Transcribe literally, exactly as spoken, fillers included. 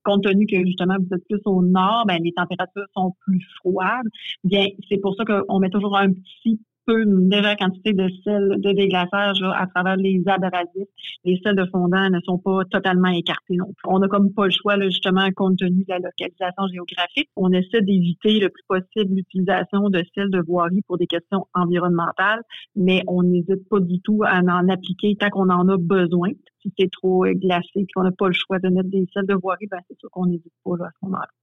compte tenu que justement vous êtes plus au nord, ben les températures sont plus froides. Bien, c'est pour ça qu'on met toujours un petit peu, une légère quantité de sel de déglaçage là, à travers les abrasifs. Les sels de fondant ne sont pas totalement écartés non plus. On n'a comme pas le choix, là, justement, compte tenu de la localisation géographique. On essaie d'éviter le plus possible l'utilisation de sel de voirie pour des questions environnementales, mais on n'hésite pas du tout à en appliquer tant qu'on en a besoin. Si c'est trop glacé et qu'on n'a pas le choix de mettre des sels de voirie, ben c'est sûr qu'on n'hésite pas là, à ce moment-là.